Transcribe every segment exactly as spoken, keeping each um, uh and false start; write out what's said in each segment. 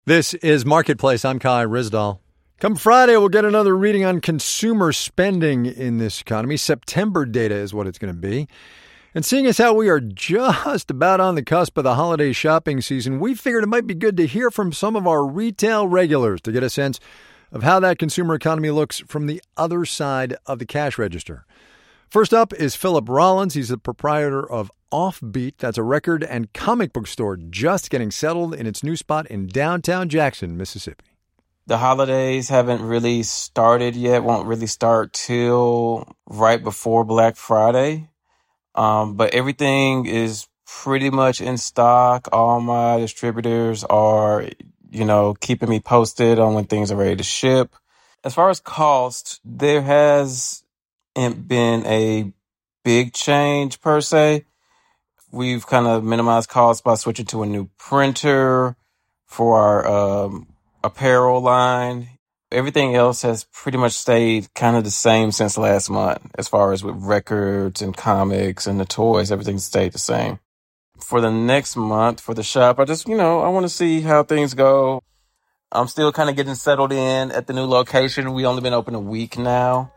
This is Marketplace. I'm Kai Rizdal. Come Friday, we'll get another reading on consumer spending in this economy. September data is what it's going to be. And seeing as how we are just about on the cusp of the holiday shopping season, we figured it might be good to hear from some of our retail regulars to get a sense of how that consumer economy looks from the other side of the cash register. First up is Philip Rollins. He's the proprietor of Offbeat. That's a record and comic book store just getting settled in its new spot in downtown Jackson, Mississippi. The holidays haven't really started yet, won't really start till right before Black Friday. Um, but everything is pretty much in stock. All my distributors are, you know, keeping me posted on when things are ready to ship. As far as cost, there has been a big change per se. We've kind of minimized costs by switching to a new printer for our um, apparel line. Everything else has pretty much stayed kind of the same since last month. As far as with records and comics and the toys, everything stayed the same. For the next month, for the shop, I just, you know, I want to see how things go. I'm still kind of getting settled in at the new location. We only been open a week now.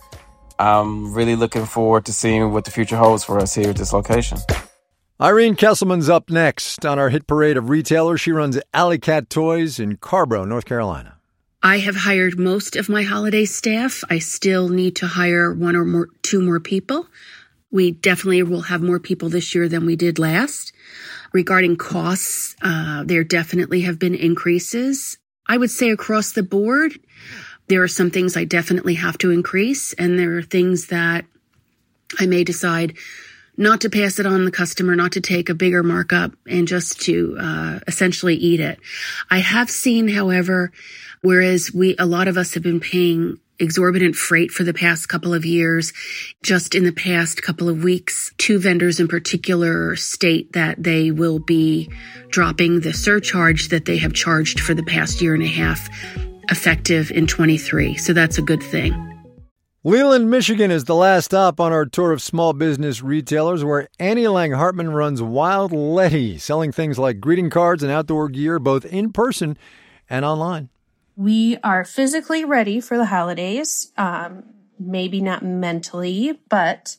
I'm really looking forward to seeing what the future holds for us here at this location. Irene Kesselman's up next on our hit parade of retailers. She runs Alley Cat Toys in Carborough, North Carolina. I have hired most of my holiday staff. I still need to hire one or more, two more people. We definitely will have more people this year than we did last. Regarding costs, uh, there definitely have been increases. I would say across the board, there are some things I definitely have to increase, and there are things that I may decide not to pass it on the customer, not to take a bigger markup, and just to uh, essentially eat it. I have seen, however, whereas we, a lot of us have been paying exorbitant freight for the past couple of years, just in the past couple of weeks, two vendors in particular state that they will be dropping the surcharge that they have charged for the past year and a half, effective in twenty-three. So that's a good thing. Leland, Michigan is the last stop on our tour of small business retailers, where Annie Lang Hartman runs Wild Letty, selling things like greeting cards and outdoor gear, both in person and online. We are physically ready for the holidays, um, maybe not mentally, but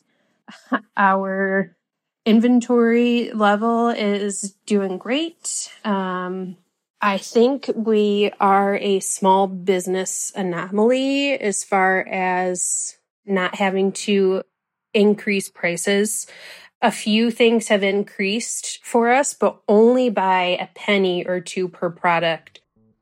our inventory level is doing great. Um, I think we are a small business anomaly as far as not having to increase prices. A few things have increased for us, but only by a penny or two per product.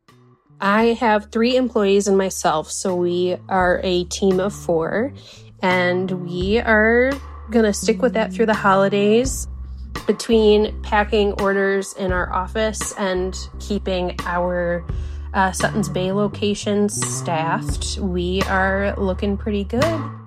I have three employees and myself, so we are a team of four, and we are going to stick with that through the holidays. Between packing orders in our office and keeping our uh, Suttons Bay locations staffed, we are looking pretty good.